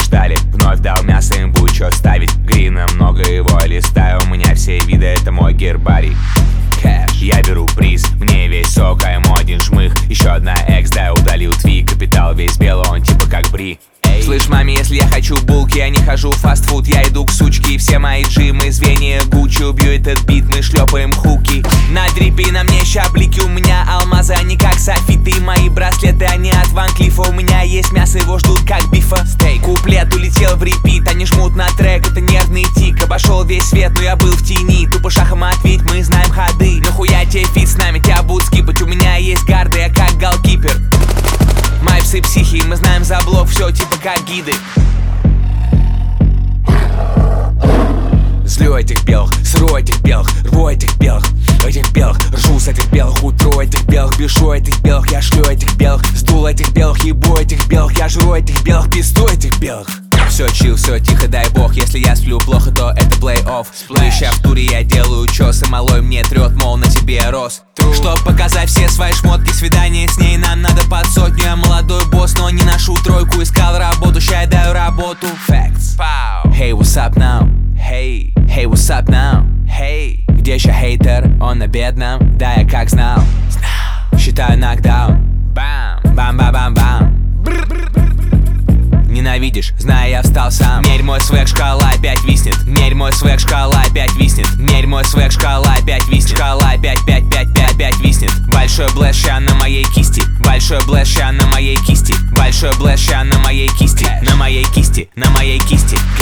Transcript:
ждали. Вновь дал мясо, им будет что ставить. Грина много его листаю, у меня все виды, это мой гербарий. Кэш, я беру приз, мне весь сок, а ему один жмых. Еще одна экс, да, удалил твит. Капитал весь белый, он типа как Бри. Слышь, маме, если я хочу булки, я не хожу в фастфуд, я иду к сучке. И все мои джимы, звенья Гуччи, убью этот бит, мы шлепаем хуки. На дрипе на мне щаблики, у меня алмазы, они как софиты. Мои браслеты, они от Ван Клифа. У меня есть мясо, его ждут как бифа. Стейк, куплет улетел в репит, они жмут на трек, это нервный тик. Обошел весь свет, но я был в тени. Тупо шахом ответь, мы знаем ходы. Нахуя тебе фит с нами, тебя будут скипать. У меня есть гарды, я как голкипер. Мои псы психи, мы знаем за блок, все типа как гиды. Злю этих белых, сру этих белых, рву этих белых, ржу с этих белых, утру этих белых, бешу этих белых, я шлю этих белых, сдул этих белых, ебу этих белых, я жру этих белых, пизду этих белых. Все чил, все тихо, дай бог. Если я сплю плохо, то это плей-офф. Плеща в туре, я делаю чёсы. Малой мне трёт, мол, на тебе рос. Чтоб показать все свои шмотки, свидание с ней нам надо под сотню. Я молодой босс, но не ношу тройку. Искал работу, ща я даю работу. Facts. Hey, what's up now? Hey, hey, what's up now? Hey, где еще хейтер? Он на бедном, да я как знал. Считаю нокдаун. Бам, бам-бам-бам-бам. Ненавидишь, знаю, я встал сам. Мерь мой свек, шкала опять виснет. Мерь мой свек, шкала опять виснет. Мерь мой свек, шкала опять виснет. Шкала опять, 5, 5, 5, 5 виснет. Большой блэша на моей кисти. Большой блэша на моей кисти. Большой блэша на моей кисти. На моей кисти, на моей кисти.